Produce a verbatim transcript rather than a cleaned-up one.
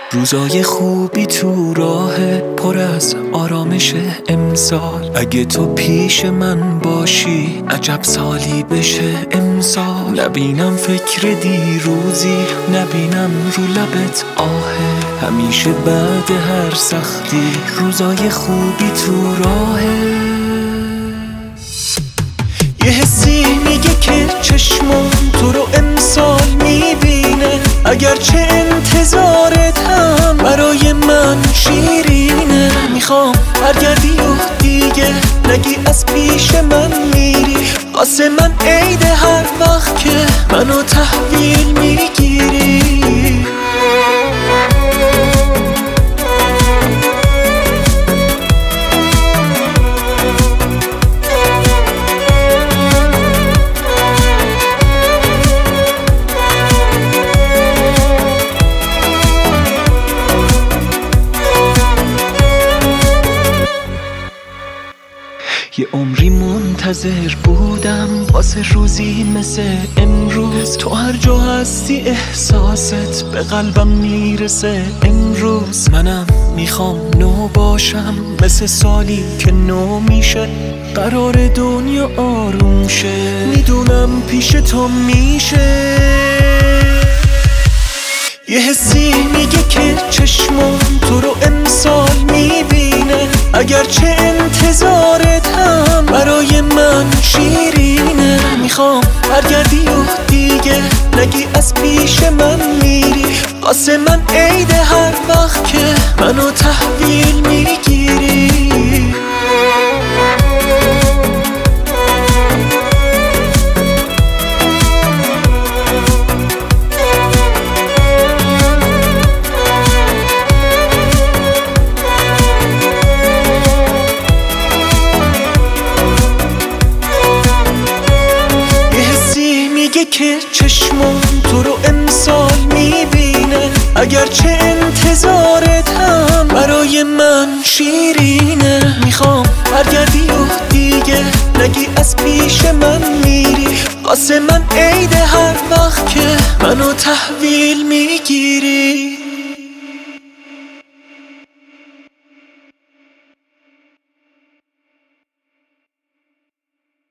روزای خوبی تو راه پر از آرامش امسال. اگه تو پیش من باشی عجب سالی بشه امسال. نبینم فکر دیروزی، نبینم رو لبت آهه. همیشه بعد هر سختی روزای خوبی تو راهه. یه حسی میگه که چشمم تو رو امسال میبینه. اگرچه انتظارت هم برای من شیرینه. میخوام برگردی و دیگه نگی از پیش من میری. واسه من عید هر وقت که منو تحویل میگیری. یه عمری منتظر بودم واسه روزی مثل امروز. تو هر جا هستی احساست به قلبم میرسه امروز. منم میخوام نو باشم مثل سالی که نو میشه. قرار دنیا آروم شه، میدونم پیش تو میشه. یه حسی میگه که چشمم تو رو امسال میبینه. اگرچه انتظارت هم برای من شیرینه. میخوام برگردی و دیگه نگی از پیش من میری. واسه من عید هر وقت که منو تحویل میگیری. میگه که چشمم تو رو امسال میبینه. اگرچه انتظارت هم برای من شیرینه. میخوام برگردی و دیگه نگی از پیش من میری. واسه من عید هر وقت که منو تحویل میگیری.